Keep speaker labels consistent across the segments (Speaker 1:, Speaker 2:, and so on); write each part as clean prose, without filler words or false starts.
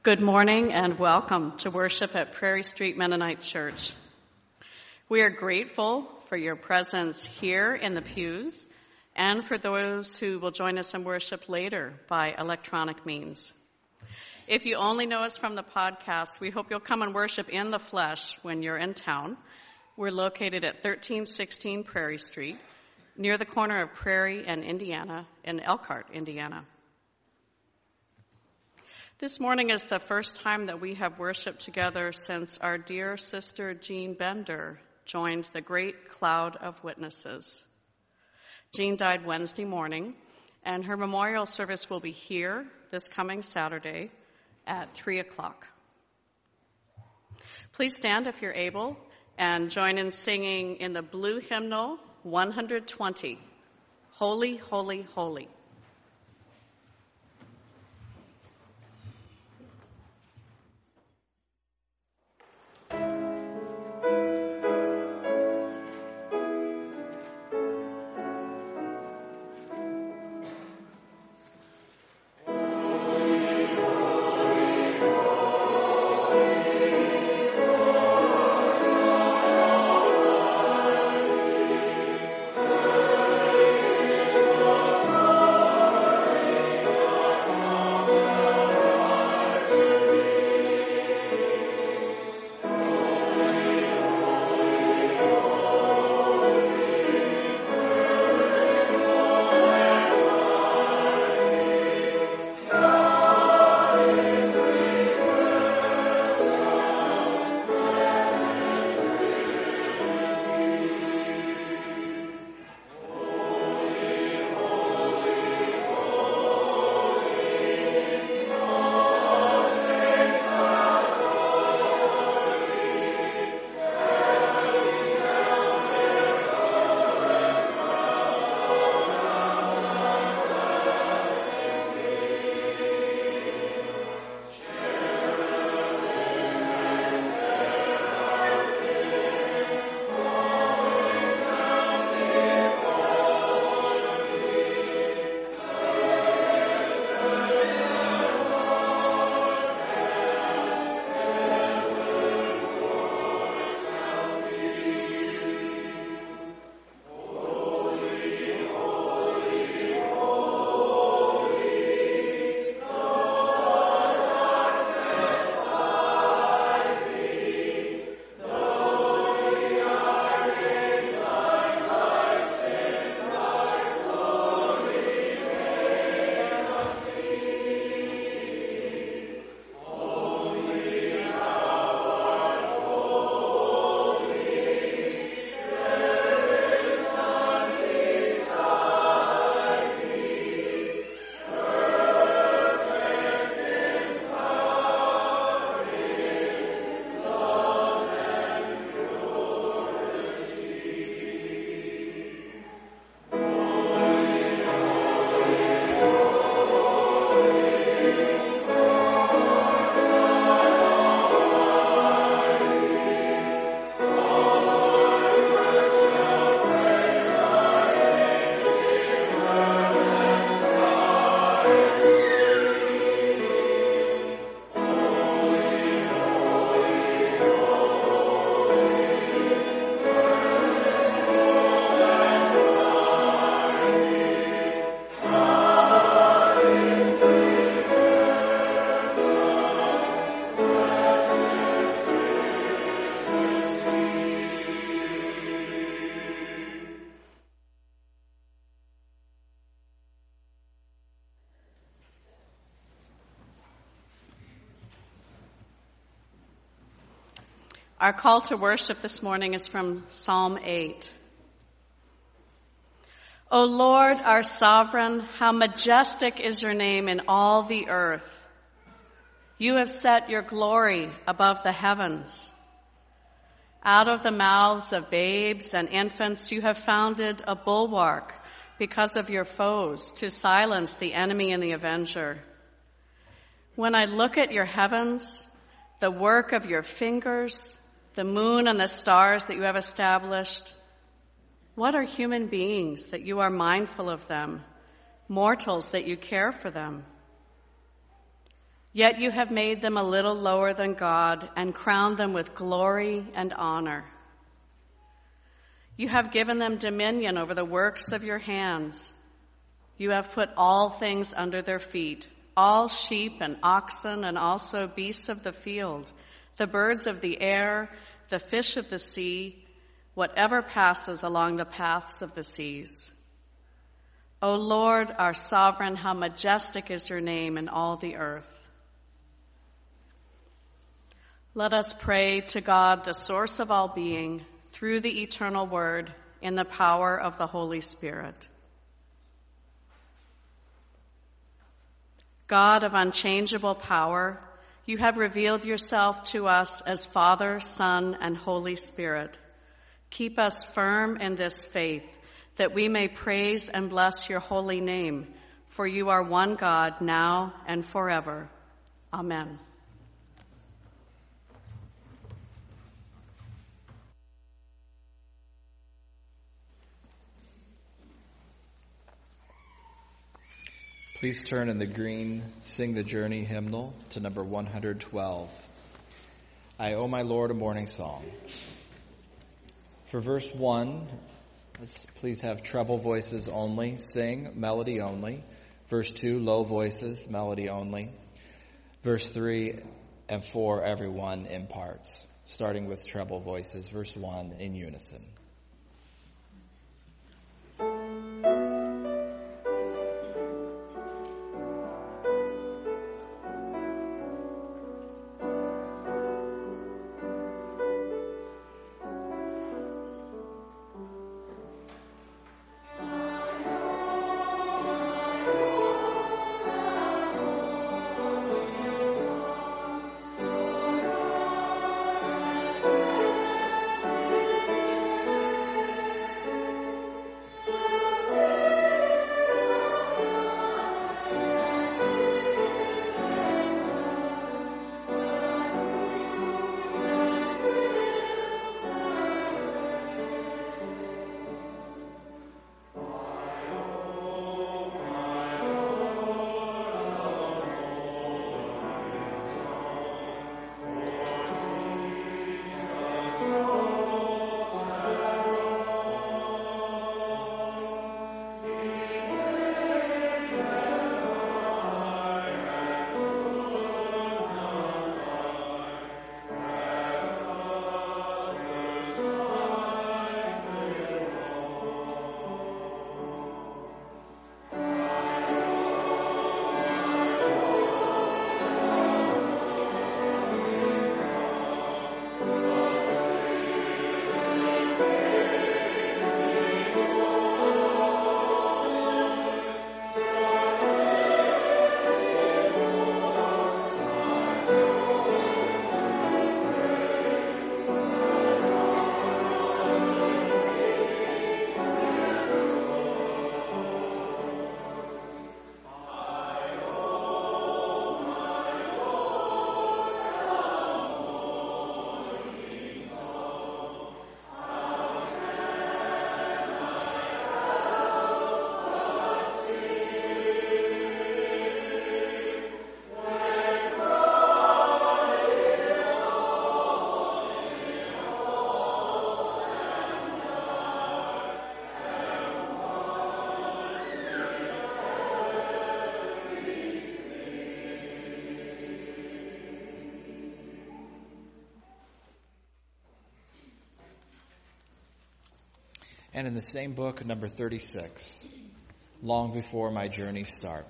Speaker 1: Good morning and welcome to worship at Prairie Street Mennonite Church. We are grateful for your presence here in the pews and for those who will join us in worship later by electronic means. If you only know us from the podcast, we hope you'll come and worship in the flesh when you're in town. We're located at 1316 Prairie Street, near the corner of Prairie and Indiana in Elkhart, Indiana. This morning is the first time that we have worshiped together since our dear sister Jean Bender joined the great cloud of witnesses. Jean died Wednesday morning, and her memorial service will be here this coming Saturday at 3 o'clock. Please stand if you're able and join in singing in the blue hymnal 120, Holy, Holy, Holy. Our call to worship this morning is from Psalm 8. O Lord, our sovereign, how majestic is your name in all the earth. You have set your glory above the heavens. Out of the mouths of babes and infants you have founded a bulwark because of your foes to silence the enemy and the avenger. When I look at your heavens, the work of your fingers, the moon and the stars that you have established, what are human beings that you are mindful of them, mortals that you care for them? Yet you have made them a little lower than God and crowned them with glory and honor. You have given them dominion over the works of your hands. You have put all things under their feet, all sheep and oxen and also beasts of the field, the birds of the air, the fish of the sea, whatever passes along the paths of the seas. O Lord, our sovereign, how majestic is your name in all the earth. Let us pray to God, the source of all being, through the eternal word, in the power of the Holy Spirit. God of unchangeable power, you have revealed yourself to us as Father, Son, and Holy Spirit. Keep us firm in this faith, that we may praise and bless your holy name, for you are one God, now and forever. Amen.
Speaker 2: Please turn in the green Sing the Journey hymnal to number 112. I owe my Lord a morning song. For verse 1, let's please have treble voices only, sing melody only. Verse 2, low voices, melody only. Verse 3 and 4, everyone in parts, starting with treble voices. Verse 1 in unison. And in the same book, number 36, Long Before My Journey's Start.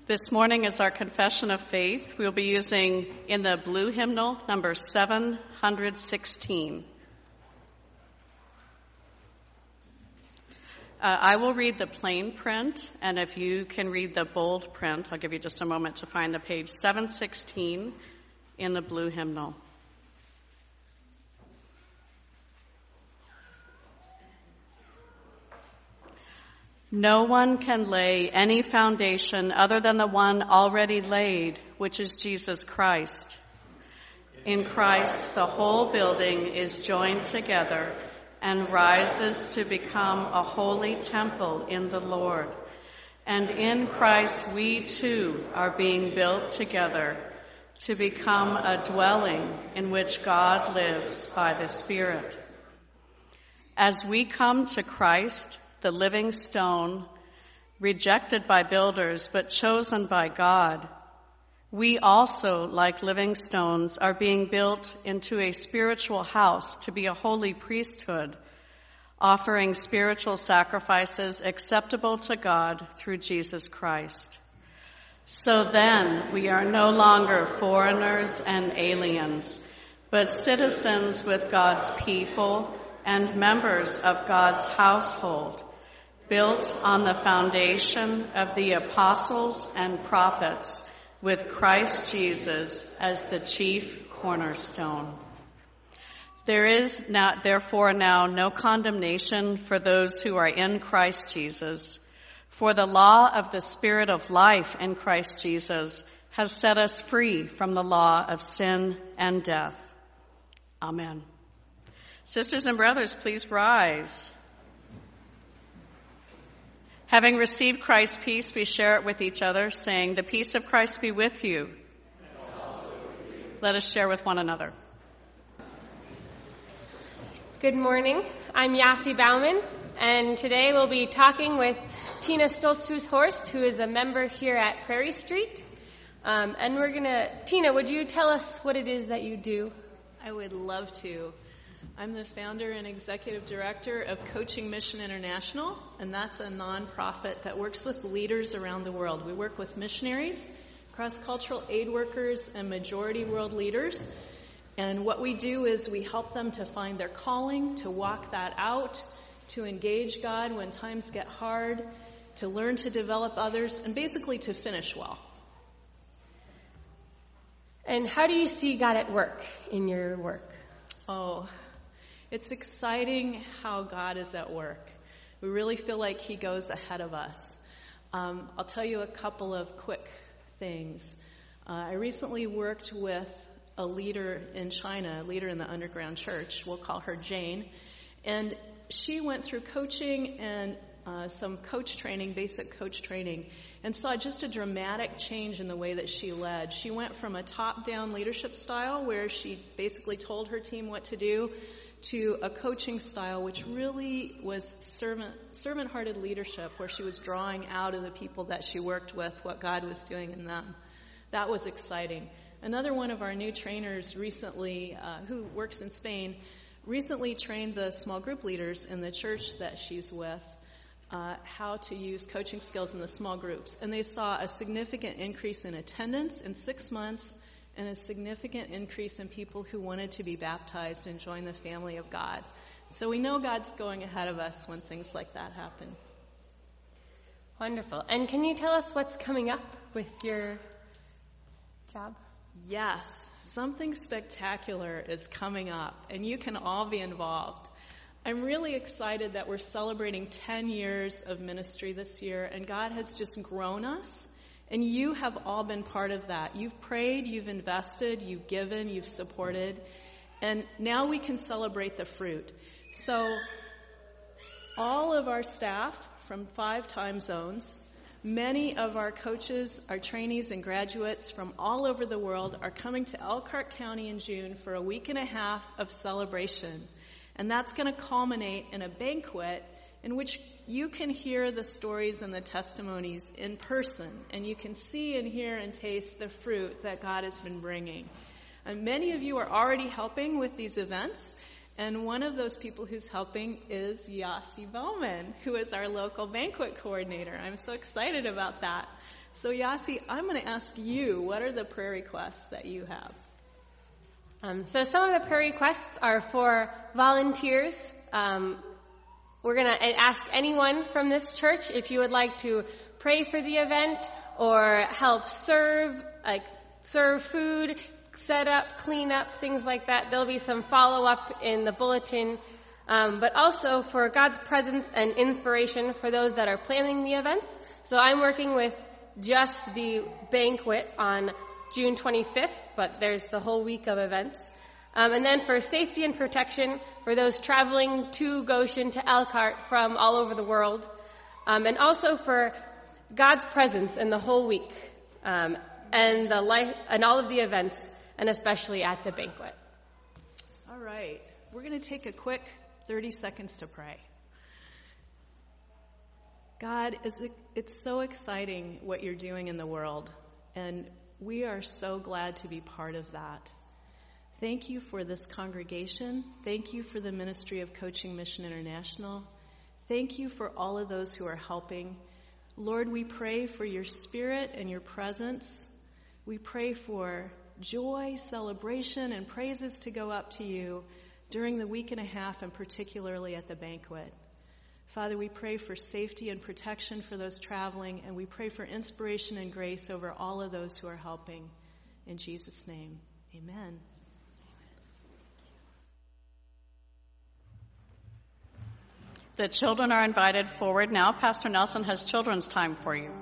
Speaker 1: This morning is our confession of faith. We'll be using in the blue hymnal, number 716. I will read the plain print, and if you can read the bold print, I'll give you just a moment to find the page 716 in the blue hymnal. No one can lay any foundation other than the one already laid, which is Jesus Christ. In Christ, the whole building is joined together and rises to become a holy temple in the Lord. And in Christ, we too are being built together to become a dwelling in which God lives by the Spirit. As we come to Christ, the living stone, rejected by builders but chosen by God, we also, like living stones, are being built into a spiritual house to be a holy priesthood, offering spiritual sacrifices acceptable to God through Jesus Christ. So then, we are no longer foreigners and aliens, but citizens with God's people and members of God's household, built on the foundation of the apostles and prophets, with Christ Jesus as the chief cornerstone. There is therefore now no condemnation for those who are in Christ Jesus, for the law of the Spirit of life in Christ Jesus has set us free from the law of sin and death. Amen. Sisters and brothers, please rise. Having received Christ's peace, we share it with each other, saying, "The peace of Christ be with you." Let us share with one another.
Speaker 3: Good morning. I'm Yassi Bauman, and today we'll be talking with Tina Stoltzfus-Horst, who is a member here at Prairie Street. Tina, would you tell us what it is that you do?
Speaker 4: I would love to. I'm the founder and executive director of Coaching Mission International, and that's a nonprofit that works with leaders around the world. We work with missionaries, cross-cultural aid workers, and majority world leaders. And what we do is we help them to find their calling, to walk that out, to engage God when times get hard, to learn to develop others, and basically to finish well.
Speaker 3: And how do you see God at work in your work?
Speaker 4: Oh, it's exciting how God is at work. We really feel like He goes ahead of us. I'll tell you a couple of quick things. I recently worked with a leader in China, a leader in the underground church. We'll call her Jane. And she went through coaching and some coach training, basic coach training, and saw just a dramatic change in the way that she led. She went from a top-down leadership style where she basically told her team what to do to a coaching style which really was servant-hearted leadership, where she was drawing out of the people that she worked with what God was doing in them. That was exciting. Another one of our new trainers recently, who works in Spain, recently trained the small group leaders in the church that she's with how to use coaching skills in the small groups. And they saw a significant increase in attendance in 6 months and a significant increase in people who wanted to be baptized and join the family of God. So we know God's going ahead of us when things like that happen.
Speaker 3: Wonderful. And can you tell us what's coming up with your job?
Speaker 4: Yes, something spectacular is coming up, and you can all be involved. I'm really excited that we're celebrating 10 years of ministry this year, and God has just grown us, and you have all been part of that. You've prayed, you've invested, you've given, you've supported, and now we can celebrate the fruit. So all of our staff from 5 time zones, many of our coaches, our trainees and graduates from all over the world are coming to Elkhart County in June for a week and a half of celebration. And that's going to culminate in a banquet in which you can hear the stories and the testimonies in person, and you can see and hear and taste the fruit that God has been bringing. And many of you are already helping with these events, And one of those people who's helping is Yasi Bowman, who is our local banquet coordinator. I'm so excited about that. So Yasi, I'm going to ask you, what are the prayer requests that you have?
Speaker 3: So some of the prayer requests are for volunteers. We're going to ask anyone from this church if you would like to pray for the event or help serve food, set up, clean up, things like that. There'll be some follow-up in the bulletin. But also for God's presence and inspiration for those that are planning the events. So I'm working with just the banquet on June 25th, but there's the whole week of events. And then for safety and protection for those traveling to Goshen, to Elkhart from all over the world. And also for God's presence in the whole week and all of the events, and especially at the banquet.
Speaker 4: All right. We're going to take a quick 30 seconds to pray. God, it's so exciting what you're doing in the world, and we are so glad to be part of that. Thank you for this congregation. Thank you for the Ministry of Coaching Mission International. Thank you for all of those who are helping. Lord, we pray for your spirit and your presence. We pray for joy, celebration, and praises to go up to you during the week and a half, and particularly at the banquet. Father, we pray for safety and protection for those traveling, and we pray for inspiration and grace over all of those who are helping. In Jesus' name, amen.
Speaker 1: The children are invited forward now. Pastor Nelson has children's time for you.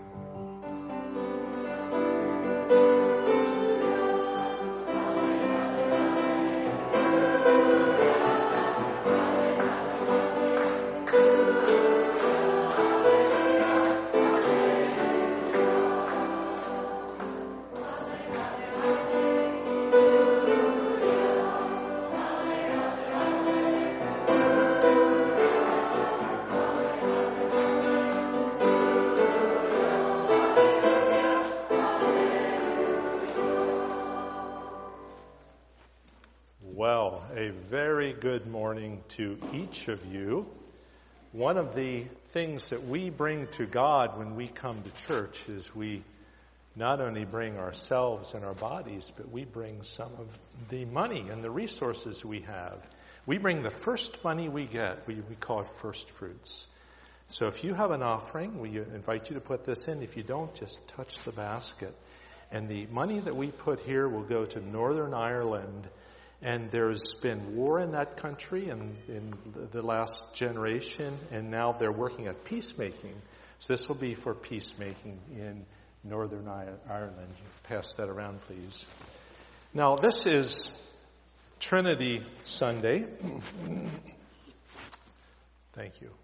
Speaker 5: Good morning to each of you. One of the things that we bring to God when we come to church is we not only bring ourselves and our bodies, but we bring some of the money and the resources we have. We bring the first money we get. We call it first fruits. So if you have an offering, we invite you to put this in. If you don't, just touch the basket. And the money that we put here will go to Northern Ireland. And there's been war in that country in the last generation, and now they're working at peacemaking. So this will be for peacemaking in Northern Ireland. Pass that around, please. Now, this is Trinity Sunday. Thank you.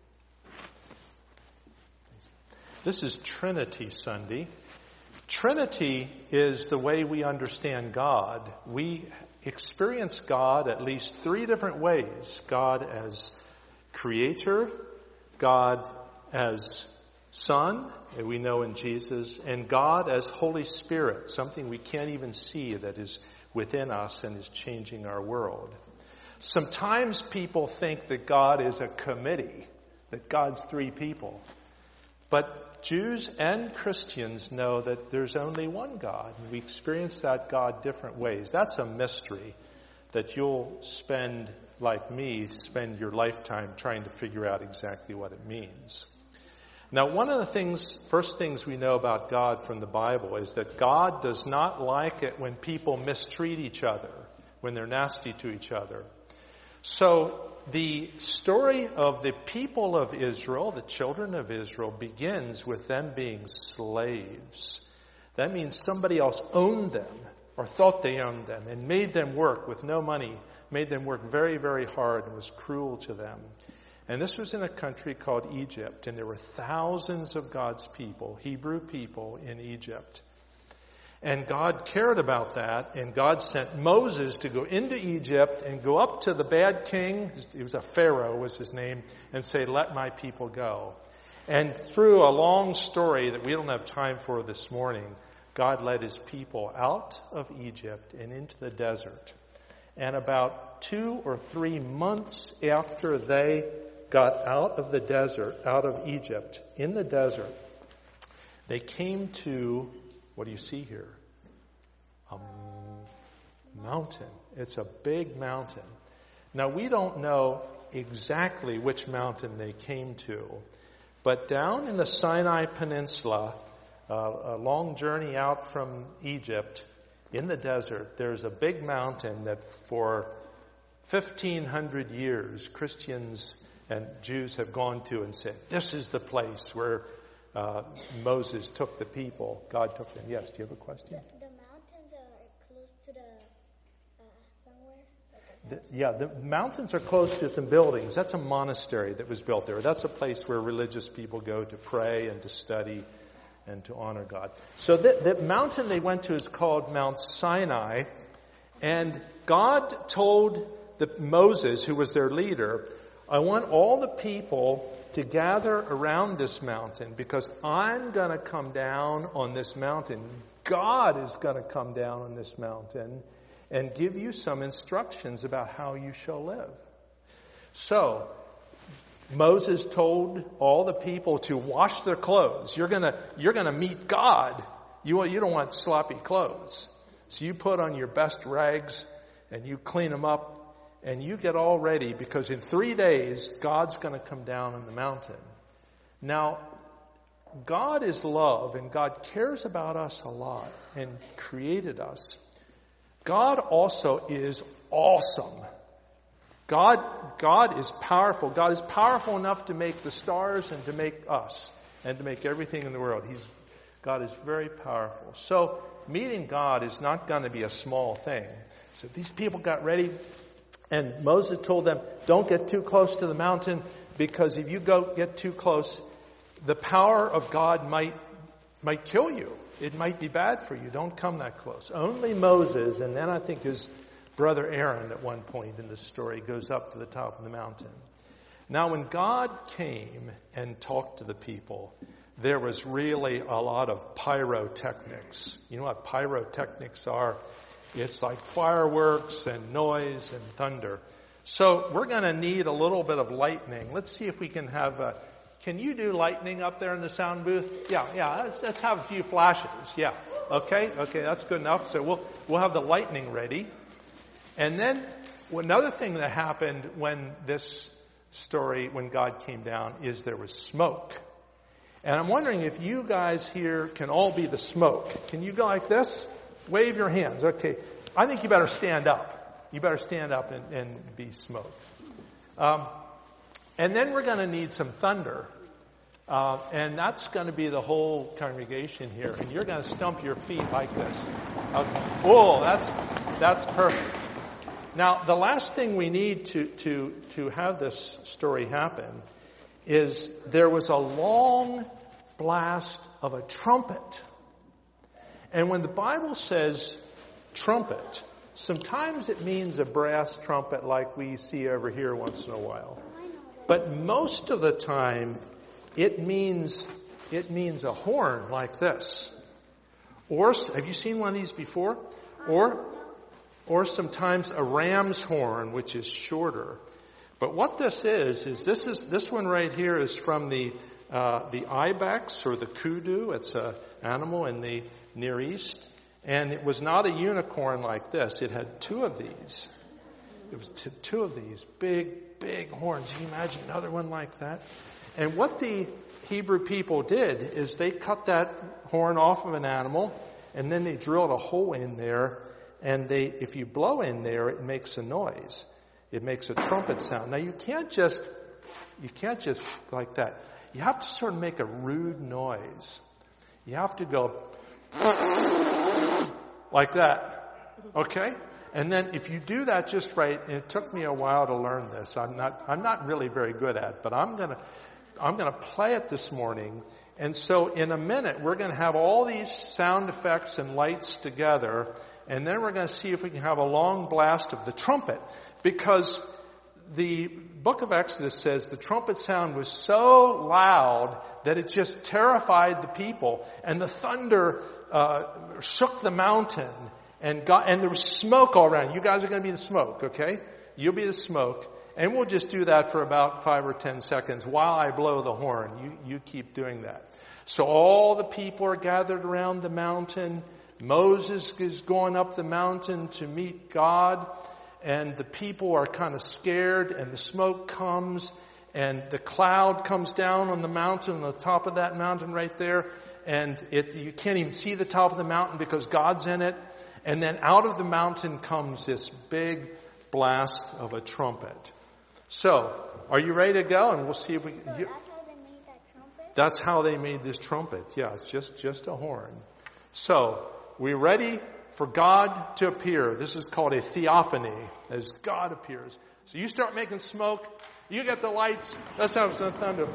Speaker 5: This is Trinity Sunday. Trinity is the way we understand God. We experience God at least three different ways. God as creator, God as Son, and we know in Jesus, and God as Holy Spirit, something we can't even see that is within us and is changing our world. Sometimes people think that God is a committee, that God's three people. But Jews and Christians know that there's only one God, and we experience that God different ways. That's a mystery that you'll spend, like me, spend your lifetime trying to figure out exactly what it means. Now, one of the first things we know about God from the Bible is that God does not like it when people mistreat each other, when they're nasty to each other. So the story of the people of Israel, the children of Israel, begins with them being slaves. That means somebody else owned them or thought they owned them and made them work with no money, made them work very, very hard and was cruel to them. And this was in a country called Egypt, and there were thousands of God's people, Hebrew people in Egypt. And God cared about that, and God sent Moses to go into Egypt and go up to the bad king, he was a Pharaoh was his name, and say, let my people go. And through a long story that we don't have time for this morning, God led his people out of Egypt and into the desert. And about 2 or 3 months after they got out of the desert, out of Egypt, in the desert, they came to, what do you see here? A mountain. It's a big mountain. Now, we don't know exactly which mountain they came to, but down in the Sinai Peninsula, a long journey out from Egypt, in the desert, there's a big mountain that for 1,500 years, Christians and Jews have gone to and said, this is the place where Moses took the people. God took them. Yes, do you have a question?
Speaker 6: The mountains are close to somewhere?
Speaker 5: The mountains are close to some buildings. That's a monastery that was built there. That's a place where religious people go to pray and to study and to honor God. So the mountain they went to is called Mount Sinai. And God told Moses, who was their leader, I want all the people to gather around this mountain because I'm going to come down on this mountain. God is going to come down on this mountain and give you some instructions about how you shall live. So, Moses told all the people to wash their clothes. You're gonna meet God. You don't want sloppy clothes. So you put on your best rags and you clean them up and you get all ready because in 3 days God's going to come down on the mountain. Now, God is love and God cares about us a lot and created us. God also is awesome. God is powerful. God is powerful enough to make the stars and to make us and to make everything in the world. God is very powerful. So meeting God is not going to be a small thing. So these people got ready and Moses told them, don't get too close to the mountain because if you get too close, the power of God might kill you. It might be bad for you. Don't come that close. Only Moses, and then I think his brother Aaron at one point in the story goes up to the top of the mountain. Now when God came and talked to the people, there was really a lot of pyrotechnics. You know what pyrotechnics are? It's like fireworks and noise and thunder. So we're going to need a little bit of lightning. Let's see if we can have can you do lightning up there in the sound booth? Yeah. Let's have a few flashes. Yeah. Okay, that's good enough. So we'll have the lightning ready. And then another thing that happened when God came down is there was smoke. And I'm wondering if you guys here can all be the smoke. Can you go like this? Wave your hands. Okay. I think you better stand up. You better stand up and be smoke. And then we're going to need some thunder. And that's going to be the whole congregation here. And you're going to stump your feet like this. Okay. Oh, that's perfect. Now, the last thing we need to have this story happen is there was a long blast of a trumpet. And when the Bible says trumpet, sometimes it means a brass trumpet like we see over here once in a while. But most of the time, it means a horn like this. Or, have you seen one of these before? Or sometimes a ram's horn, which is shorter. But what this is this one right here is from the ibex or the kudu. It's an animal in the Near East. And it was not a unicorn like this. It had two of these. It was two of these big horns. Can you imagine another one like that? And what the Hebrew people did is they cut that horn off of an animal and then they drilled a hole in there. And if you blow in there, it makes a noise. It makes a trumpet sound. Now you can't just like that. You have to sort of make a rude noise. You have to go like that. Okay? And then if you do that just right, and it took me a while to learn this. I'm not really very good at it, but I'm gonna play it this morning. And so in a minute, we're going to have all these sound effects and lights together. And then we're going to see if we can have a long blast of the trumpet. Because the book of Exodus says the trumpet sound was so loud that it just terrified the people. And the thunder shook the mountain. And there was smoke all around. You guys are going to be in smoke, okay? You'll be the smoke. And we'll just do that for about 5 or 10 seconds while I blow the horn. You keep doing that. So all the people are gathered around the mountain. Moses is going up the mountain to meet God. And the people are kind of scared, and the smoke comes, and the cloud comes down on the mountain, on the top of that mountain right there. And you can't even see the top of the mountain because God's in it. And then out of the mountain comes this big blast of a trumpet. So, are you ready to go? And we'll see if we can.
Speaker 6: So that's how they made that trumpet?
Speaker 5: That's how they made this trumpet. Yeah, it's just a horn. So, we're ready for God to appear. This is called a theophany, as God appears. So you start making smoke. You get the lights. Let's have some thunder.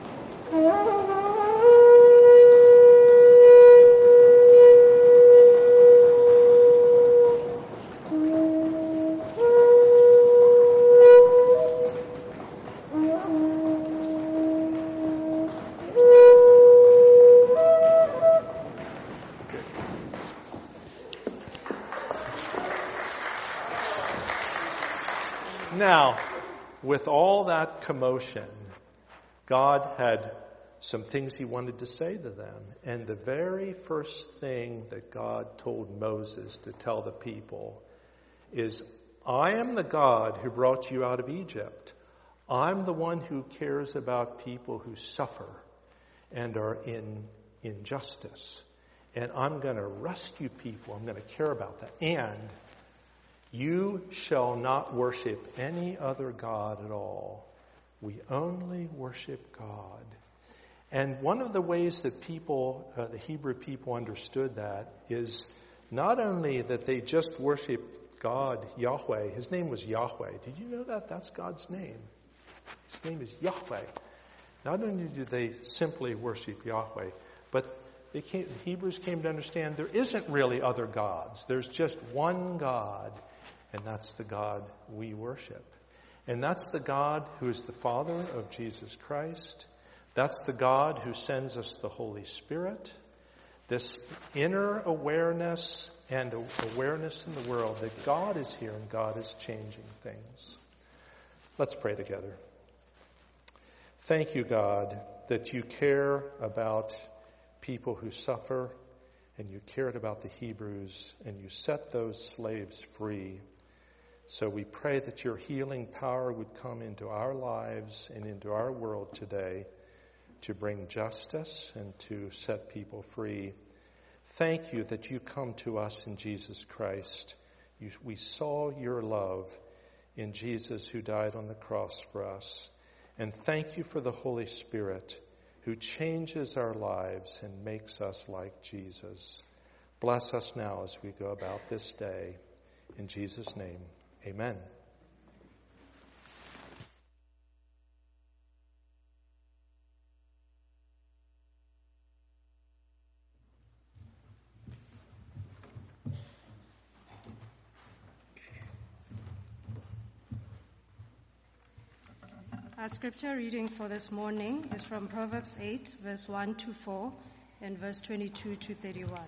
Speaker 5: Now, with all that commotion, God had some things he wanted to say to them. And the very first thing that God told Moses to tell the people is, I am the God who brought you out of Egypt. I'm the one who cares about people who suffer and are in injustice. And I'm going to rescue people. I'm going to care about that. And you shall not worship any other God at all. We only worship God. And one of the ways that people, the Hebrew people understood that is not only that they just worship God, Yahweh. His name was Yahweh. Did you know that? That's God's name. His name is Yahweh. Not only do they simply worship Yahweh, but the Hebrews came to understand there isn't really other gods. There's just one God. And that's the God we worship. And that's the God who is the Father of Jesus Christ. That's the God who sends us the Holy Spirit. This inner awareness and awareness in the world that God is here and God is changing things. Let's pray together. Thank you, God, that you care about people who suffer, and you cared about the Hebrews, and you set those slaves free. So we pray that your healing power would come into our lives and into our world today to bring justice and to set people free. Thank you that you come to us in Jesus Christ. We saw your love in Jesus who died on the cross for us. And thank you for the Holy Spirit who changes our lives and makes us like Jesus. Bless us now as we go about this day. In Jesus' name. Amen.
Speaker 7: Our scripture reading for this morning is from Proverbs 8, verse 1 to 4, and verse 22 to 31.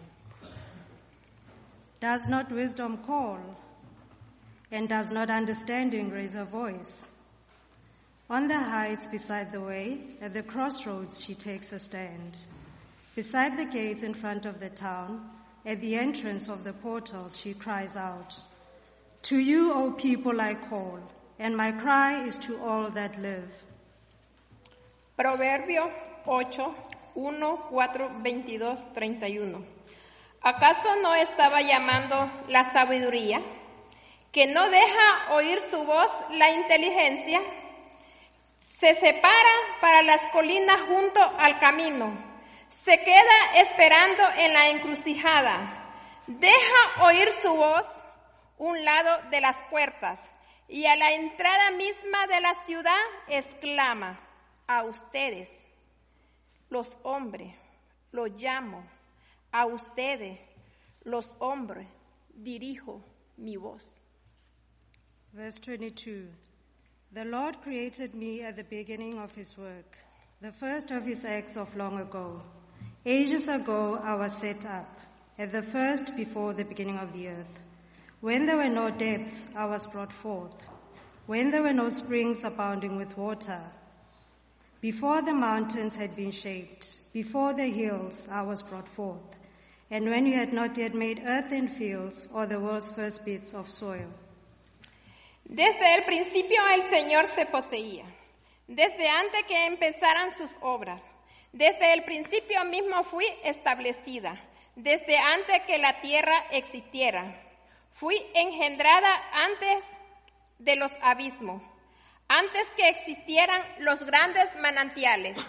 Speaker 7: Does not wisdom call? And does not understanding raise her voice? On the heights beside the way, at the crossroads she takes a stand. Beside the gates in front of the town, at the entrance of the portals she cries out, To you, O people, I call, and my cry is to all that live.
Speaker 8: Proverbio 8, 1, 4, 22, 31. ¿Acaso no estaba llamando la sabiduría? Que no deja oír su voz la inteligencia, se separa para las colinas junto al camino, se queda esperando en la encrucijada, deja oír su voz un lado de las puertas y a la entrada misma de la ciudad exclama, a ustedes, los hombres, los llamo, a ustedes, los hombres, dirijo mi voz.
Speaker 7: Verse 22. The Lord created me at the beginning of his work, the first of his acts of long ago. Ages ago I was set up, at the first before the beginning of the earth. When there were no depths, I was brought forth. when there were no springs abounding with water. Before the mountains had been shaped, before the hills I was brought forth, and when you had not yet made earth and fields, or the world's first bits of soil.
Speaker 8: Desde el principio el Señor se poseía, desde antes que empezaran sus obras. Desde el principio mismo fui establecida, desde antes que la tierra existiera. Fui engendrada antes de los abismos, antes que existieran los grandes manantiales.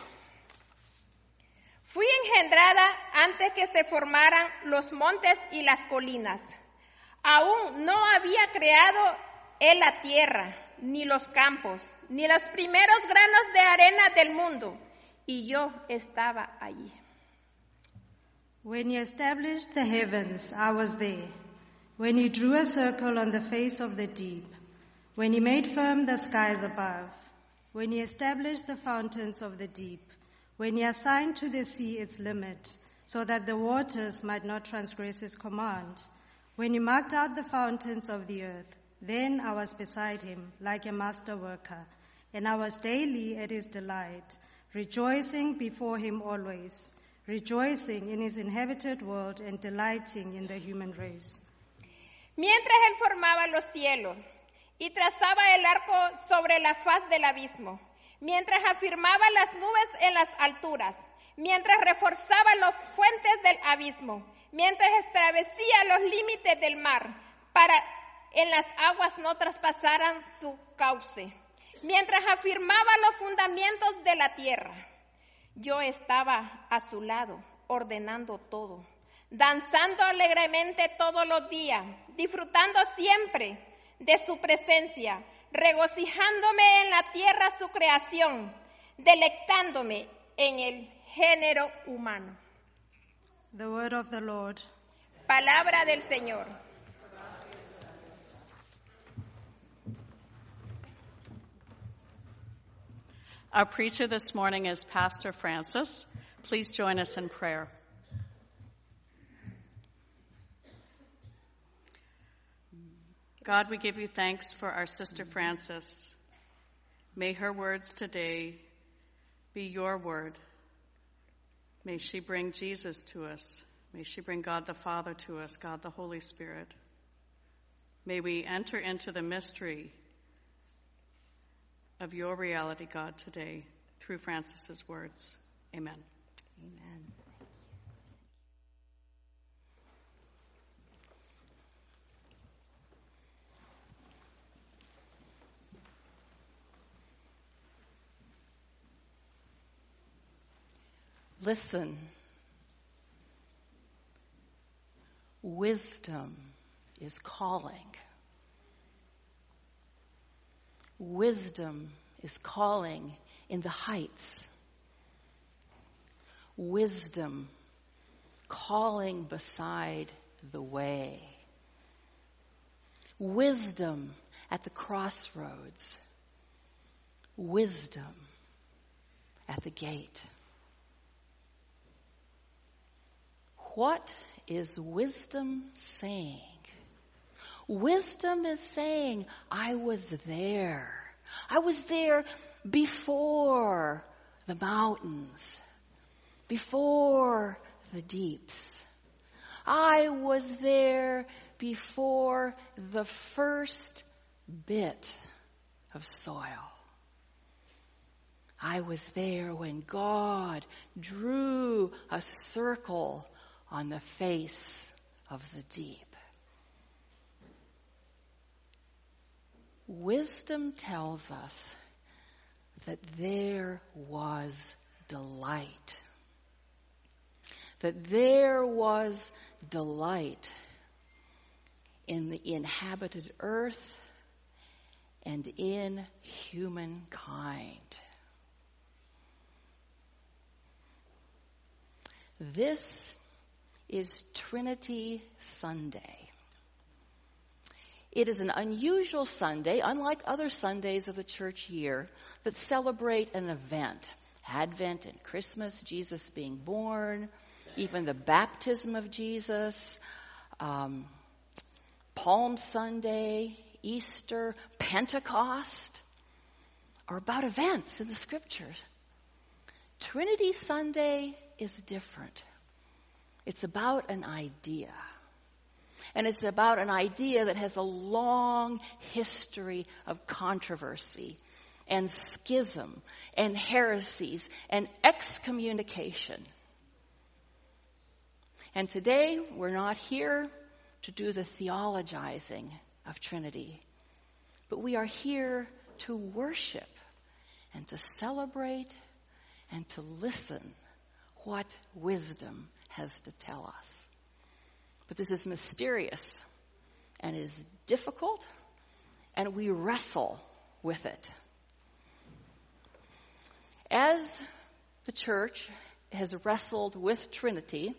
Speaker 8: Fui engendrada antes que se formaran los montes y las colinas. Aún no había creado él la tierra, ni los campos, ni los primeros granos de arena del mundo, y yo estaba allí.
Speaker 7: When you established the heavens, I was there. When you drew a circle on the face of the deep, when you made firm the skies above, when you established the fountains of the deep, when you assigned to the sea its limit, so that the waters might not transgress his command, when you marked out the fountains of the earth, then I was beside him like a master worker, and I was daily at his delight, rejoicing before him always, rejoicing in his inhabited world and delighting in the human race.
Speaker 8: Mientras él formaba los cielos y trazaba el arco sobre la faz del abismo, mientras afirmaba las nubes en las alturas, mientras reforzaba las fuentes del abismo, mientras establecía los límites del mar para en las aguas no traspasaran su cauce, mientras afirmaba los fundamentos de la tierra. Yo estaba a su lado, ordenando todo, danzando alegremente todos los días, disfrutando siempre de su presencia, regocijándome en la tierra su creación, delectándome en el género humano.
Speaker 7: The word of the Lord.
Speaker 8: Palabra del Señor.
Speaker 1: Our preacher this morning is Pastor Francis. Please join us in prayer. God, we give you thanks for our sister Francis. May her words today be your word. May she bring Jesus to us. May she bring God the Father to us, God the Holy Spirit. May we enter into the mystery of your reality, God, today through Francis's words. Amen.
Speaker 9: Amen. Listen. Wisdom is calling. Wisdom is calling in the heights. Wisdom calling beside the way. Wisdom at the crossroads. Wisdom at the gate. What is wisdom saying? Wisdom is saying, I was there. I was there before the mountains, before the deeps. I was there before the first bit of soil. I was there when God drew a circle on the face of the deep. Wisdom tells us that there was delight. That there was delight in the inhabited earth and in humankind. This is Trinity Sunday. It is an unusual Sunday, unlike other Sundays of the church year, that celebrate an event. Advent and Christmas, Jesus being born, even the baptism of Jesus, Palm Sunday, Easter, Pentecost are about events in the Scriptures. Trinity Sunday is different. It's about an idea. And it's about an idea that has a long history of controversy and schism and heresies and excommunication. And today, we're not here to do the theologizing of Trinity, but we are here to worship and to celebrate and to listen what wisdom has to tell us. But this is mysterious and is difficult, and we wrestle with it. As the church has wrestled with Trinity,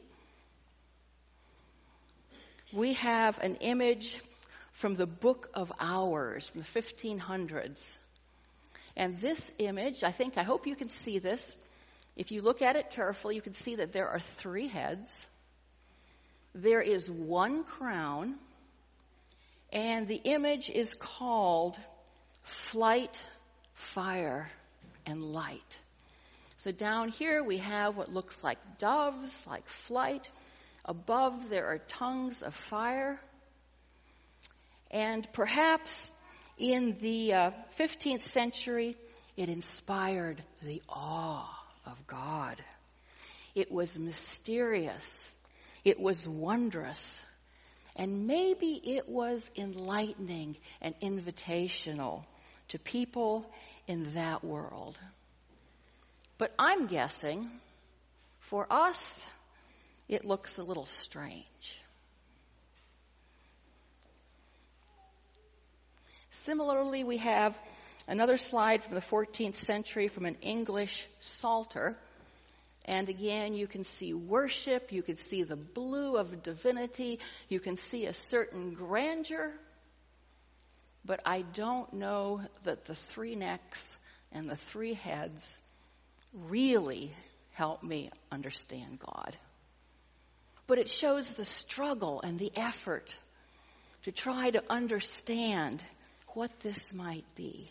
Speaker 9: we have an image from the Book of Hours from the 1500s. And this image, I hope you can see this. If you look at it carefully, you can see that there are 3 heads. There is 1 crown, and the image is called Flight, Fire, and Light. So down here we have what looks like doves, like flight. Above there are tongues of fire. And perhaps in the 15th century, it inspired the awe of God. It was mysterious. It was wondrous. And maybe it was enlightening and invitational to people in that world. But I'm guessing, for us, it looks a little strange. Similarly, we have another slide from the 14th century from an English psalter. And again, you can see worship, you can see the blue of divinity, you can see a certain grandeur. But I don't know that the 3 necks and the 3 heads really help me understand God. But it shows the struggle and the effort to try to understand what this might be.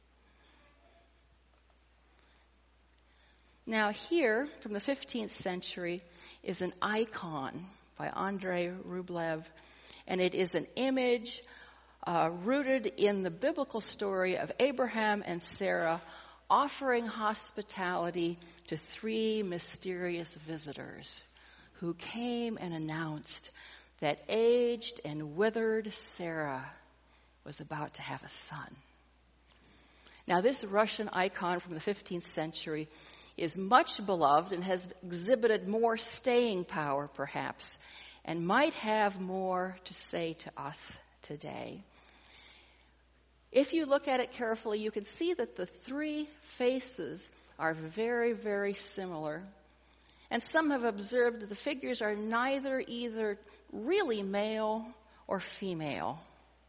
Speaker 9: Now here, from the 15th century, is an icon by Andrei Rublev, and it is an image rooted in the biblical story of Abraham and Sarah offering hospitality to 3 mysterious visitors who came and announced that aged and withered Sarah was about to have a son. Now, this Russian icon from the 15th century is much beloved and has exhibited more staying power, perhaps, and might have more to say to us today. If you look at it carefully, you can see that the 3 faces are very, very similar. And some have observed that the figures are neither either really male or female.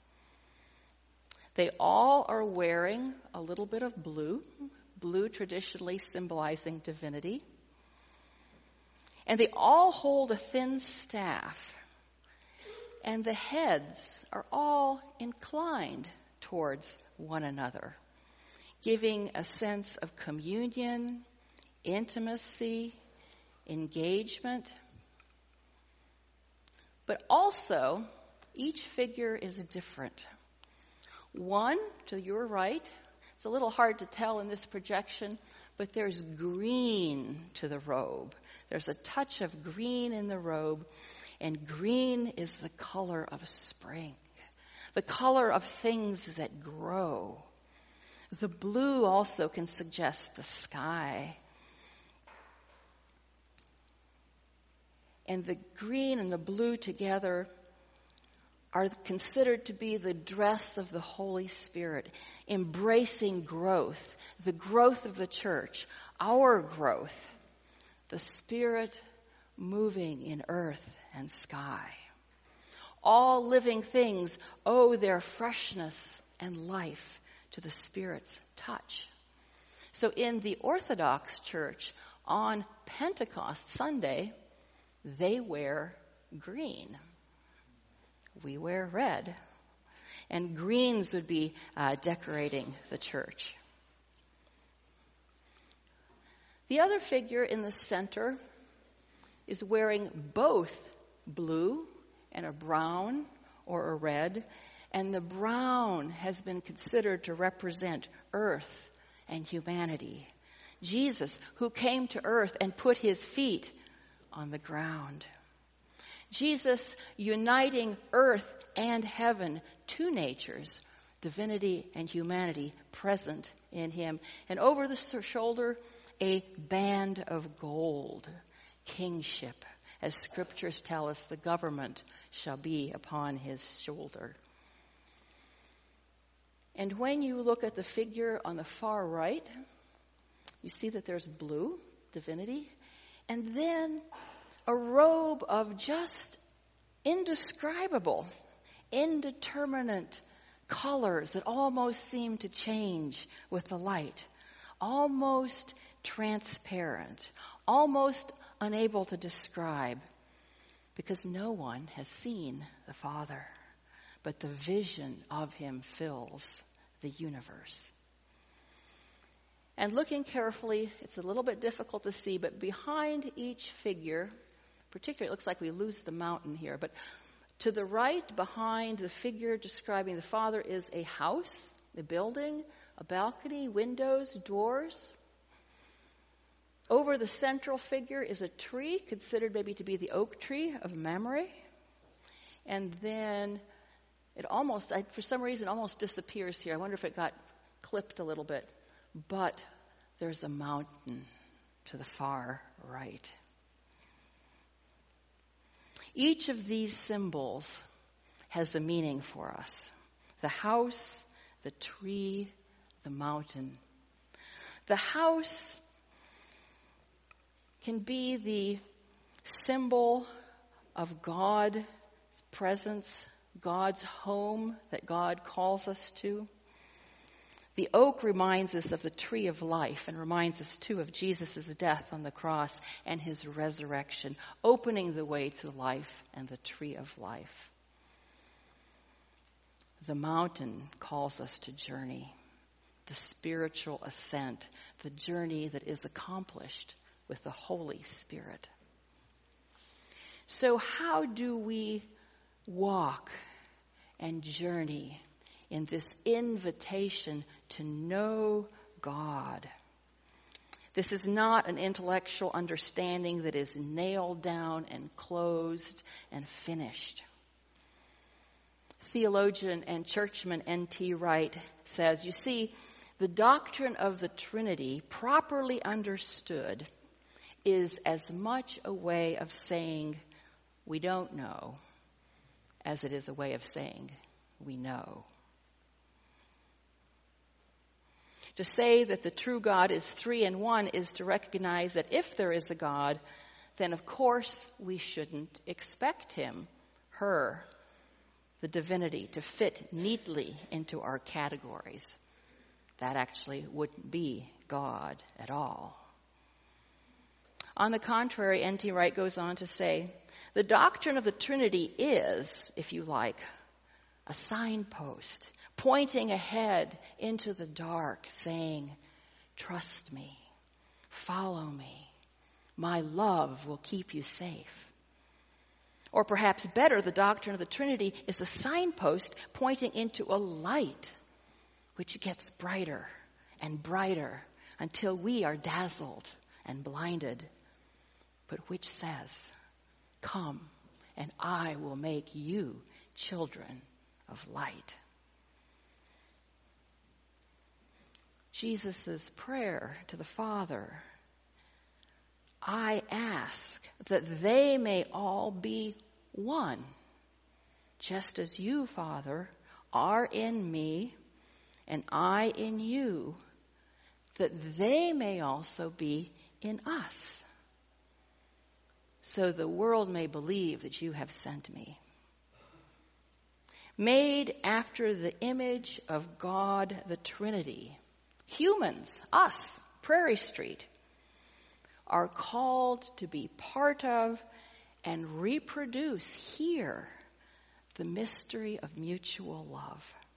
Speaker 9: They all are wearing a little bit of blue traditionally symbolizing divinity. And they all hold a thin staff. And the heads are all inclined towards one another, giving a sense of communion, intimacy, engagement. But also, each figure is different. One, to your right, it's a little hard to tell in this projection, but there's green to the robe. There's a touch of green in the robe, and green is the color of spring, the color of things that grow. The blue also can suggest the sky. And the green and the blue together are considered to be the dress of the Holy Spirit, embracing growth, the growth of the church, our growth, the Spirit moving in earth and sky. All living things owe their freshness and life to the Spirit's touch. So in the Orthodox Church, on Pentecost Sunday, they wear green. We wear red. and greens would be decorating the church. The other figure in the center is wearing both blue and a brown or a red, and the brown has been considered to represent earth and humanity. Jesus, who came to earth and put his feet on the ground. Jesus uniting earth and heaven, two natures, divinity and humanity, present in him. And over the shoulder, a band of gold, kingship. As scriptures tell us, the government shall be upon his shoulder. And when you look at the figure on the far right, you see that there's blue, divinity, and then a robe of just indescribable, indeterminate colors that almost seem to change with the light, almost transparent, almost unable to describe, because no one has seen the Father, but the vision of him fills the universe. And looking carefully, it's a little bit difficult to see, but behind each figure, particularly it looks like we lose the mountain here, but to the right behind the figure describing the Father is a house, a building, a balcony, windows, doors. Over the central figure is a tree, considered maybe to be the oak tree of Mamre. And then it almost, for some reason, almost disappears here. I wonder if it got clipped a little bit. But there's a mountain to the far right. Each of these symbols has a meaning for us. The house, the tree, the mountain. The house can be the symbol of God's presence, God's home that God calls us to. The oak reminds us of the tree of life and reminds us, too, of Jesus' death on the cross and his resurrection, opening the way to life and the tree of life. The mountain calls us to journey, the spiritual ascent, the journey that is accomplished with the Holy Spirit. So how do we walk and journey in this invitation to know God? This is not an intellectual understanding that is nailed down and closed and finished. Theologian and churchman N.T. Wright says, you see, the doctrine of the Trinity, properly understood, is as much a way of saying we don't know as it is a way of saying we know. To say that the true God is three in one is to recognize that if there is a God, then of course we shouldn't expect him, her, the divinity, to fit neatly into our categories. That actually wouldn't be God at all. On the contrary, N.T. Wright goes on to say, the doctrine of the Trinity is, if you like, a signpost pointing ahead into the dark, saying, trust me, follow me, my love will keep you safe. Or perhaps better, the doctrine of the Trinity is a signpost pointing into a light which gets brighter and brighter until we are dazzled and blinded, but which says, come and I will make you children of light. Jesus' prayer to the Father, I ask that they may all be one, just as you, Father, are in me and I in you, that they may also be in us, so the world may believe that you have sent me. Made after the image of God the Trinity, humans, us, Prairie Street, are called to be part of and reproduce here the mystery of mutual love.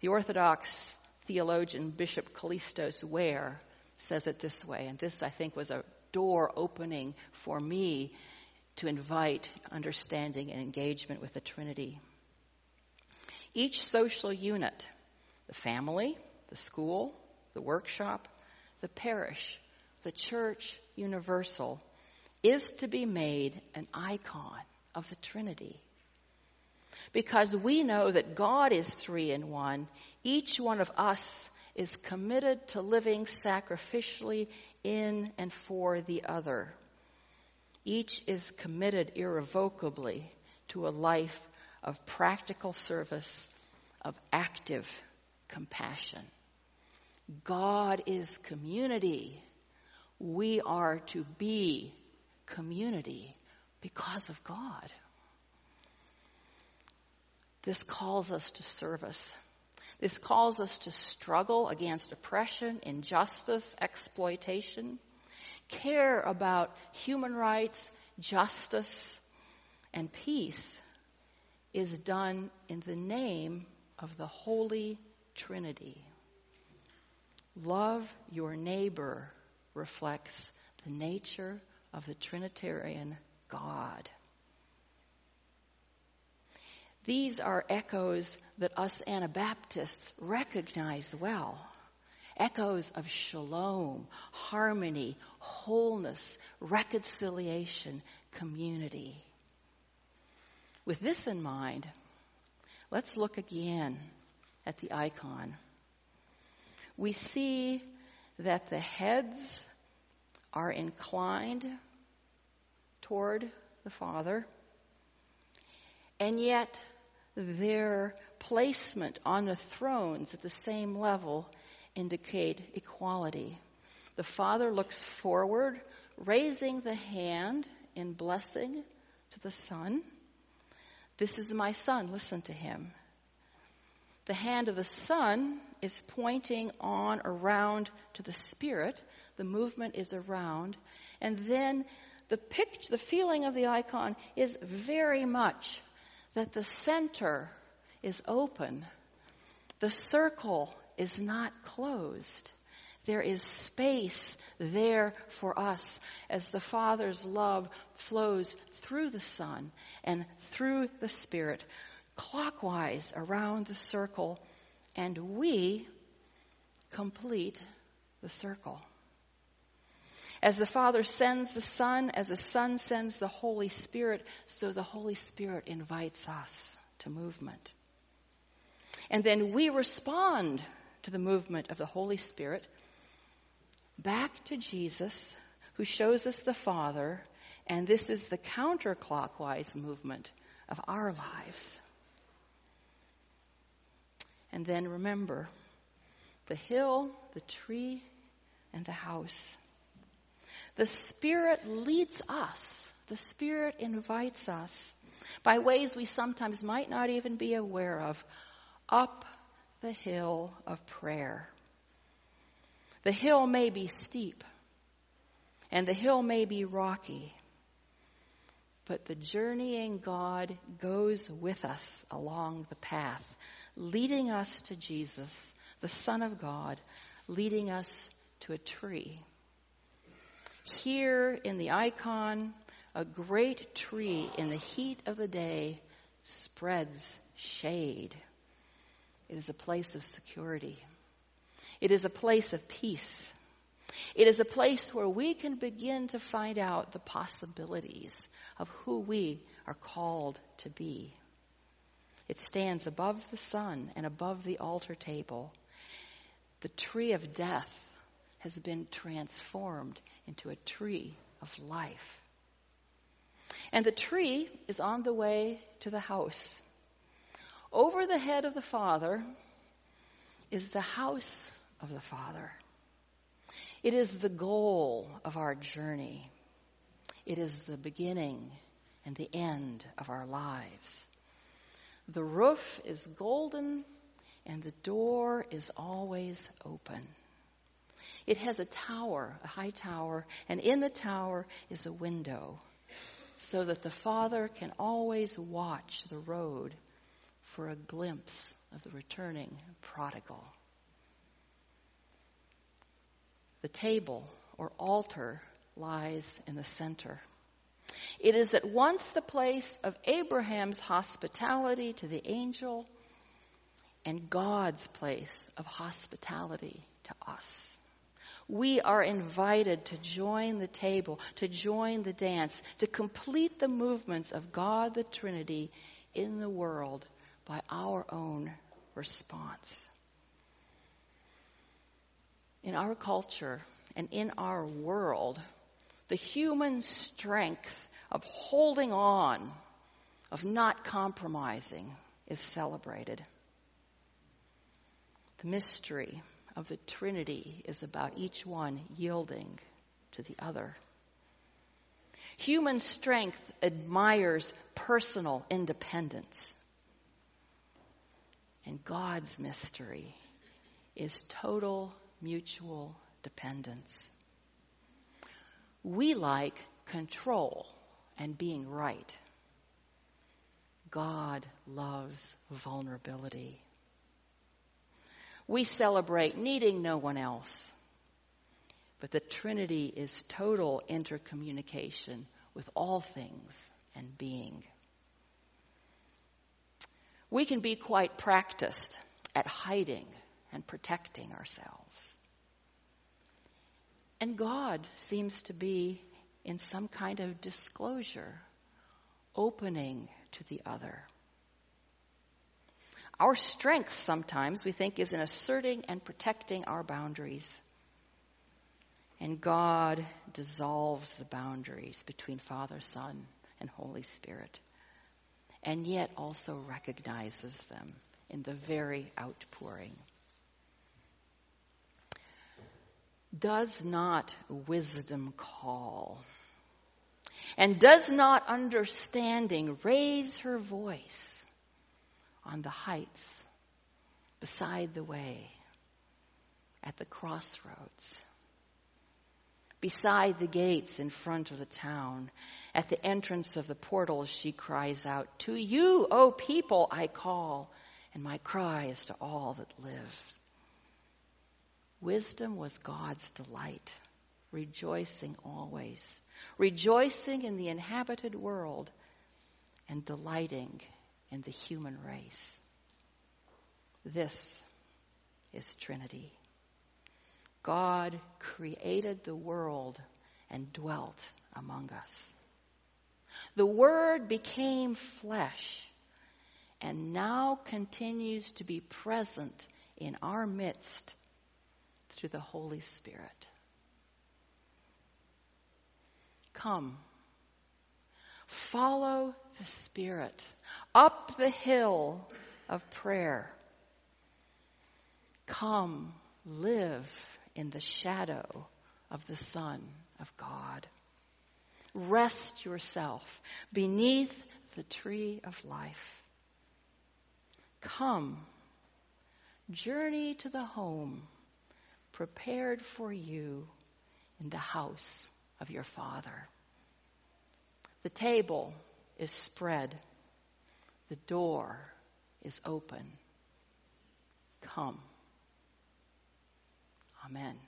Speaker 9: The Orthodox theologian Bishop Kallistos Ware says it this way, and this, I think, was a door opening for me to invite understanding and engagement with the Trinity. Each social unit, the family, the school, the workshop, the parish, the church universal, is to be made an icon of the Trinity. Because we know that God is three in one, each one of us is committed to living sacrificially in and for the other. Each is committed irrevocably to a life of practical service, of active compassion. God is community. We are to be community because of God. This calls us to service. This calls us to struggle against oppression, injustice, exploitation, care about human rights, justice, and peace is done in the name of the Holy Trinity. Love your neighbor reflects the nature of the Trinitarian God. These are echoes that us Anabaptists recognize well. Echoes of shalom, harmony, wholeness, reconciliation, community. With this in mind, let's look again at the icon. We see that the heads are inclined toward the Father, and yet their placement on the thrones at the same level indicate equality. The Father looks forward, raising the hand in blessing to the Son. This is my Son, listen to him. The hand of the Son is pointing on around to the Spirit. The movement is around. And then the feeling of the icon is very much that the center is open. The circle is not closed. There is space there for us as the Father's love flows through the Son and through the Spirit, clockwise around the circle, and we complete the circle. As the Father sends the Son, as the Son sends the Holy Spirit, so the Holy Spirit invites us to movement. And then we respond to the movement of the Holy Spirit back to Jesus, who shows us the Father, and this is the counterclockwise movement of our lives. And then remember, the hill, the tree, and the house. The Spirit leads us. The Spirit invites us by ways we sometimes might not even be aware of, up the hill of prayer. The hill may be steep, and the hill may be rocky, but the journeying God goes with us along the path, leading us to Jesus, the Son of God, leading us to a tree. Here in the icon, a great tree in the heat of the day spreads shade. It is a place of security. It is a place of peace. It is a place where we can begin to find out the possibilities of who we are called to be. It stands above the sun and above the altar table. The tree of death has been transformed into a tree of life. And the tree is on the way to the house. Over the head of the Father is the house of the Father. It is the goal of our journey. It is the beginning and the end of our lives. The roof is golden and the door is always open. It has a tower, a high tower, and in the tower is a window so that the Father can always watch the road for a glimpse of the returning prodigal. The table or altar lies in the center. It is at once the place of Abraham's hospitality to the angel and God's place of hospitality to us. We are invited to join the table, to join the dance, to complete the movements of God the Trinity in the world by our own response. In our culture and in our world, the human strength of holding on, of not compromising, is celebrated. The mystery of the Trinity is about each one yielding to the other. Human strength admires personal independence. And God's mystery is total mutual dependence. We like control and being right. God loves vulnerability. We celebrate needing no one else. But the Trinity is total intercommunication with all things and being. We can be quite practiced at hiding and protecting ourselves. And God seems to be in some kind of disclosure, opening to the other. Our strength sometimes, we think, is in asserting and protecting our boundaries. And God dissolves the boundaries between Father, Son, and Holy Spirit, and yet also recognizes them in the very outpouring. Does not wisdom call? And does not understanding raise her voice on the heights, beside the way, at the crossroads, beside the gates in front of the town, at the entrance of the portals she cries out, "To you, O people, I call, and my cry is to all that live." Wisdom was God's delight, rejoicing always, rejoicing in the inhabited world and delighting in the human race. This is Trinity. God created the world and dwelt among us. The Word became flesh and now continues to be present in our midst through the Holy Spirit. Come, follow the Spirit up the hill of prayer. Come, live in the shadow of the Son of God. Rest yourself beneath the tree of life. Come, journey to the home prepared for you in the house of your Father. The table is spread. The door is open. Come. Amen.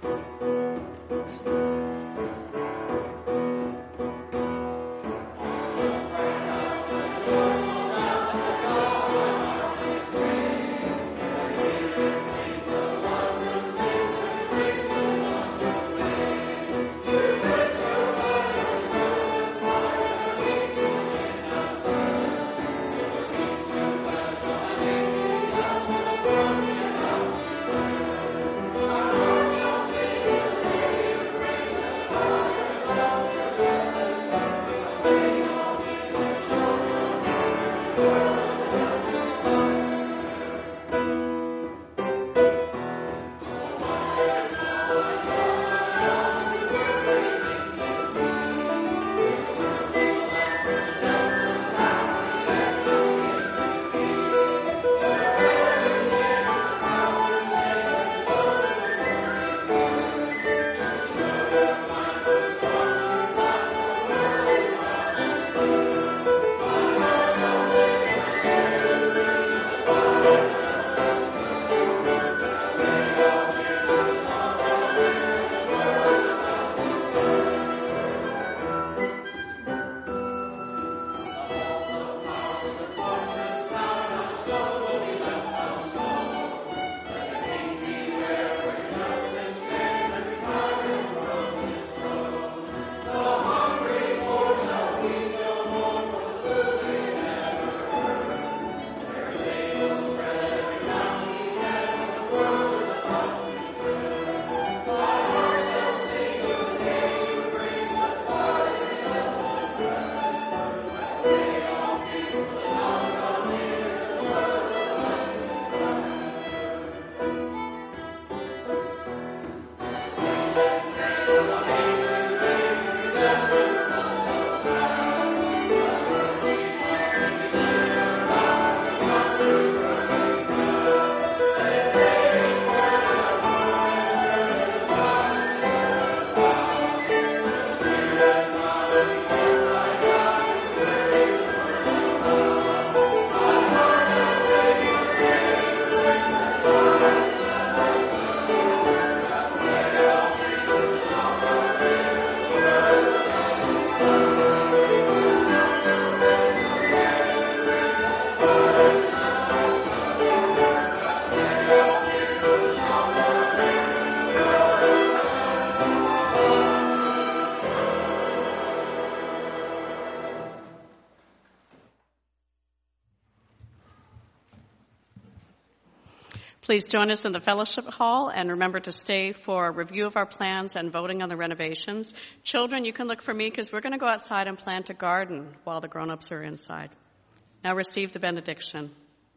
Speaker 1: Please join us in the fellowship hall and remember to stay for a review of our plans and voting on the renovations. Children, you can look for me because we're going to go outside and plant a garden while the grown-ups are inside. Now receive the benediction.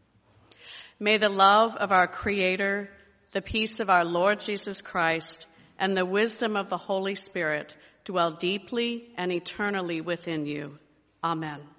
Speaker 1: May the love of our Creator, the peace of our Lord Jesus Christ, and the wisdom of the Holy Spirit dwell deeply and eternally within you. Amen.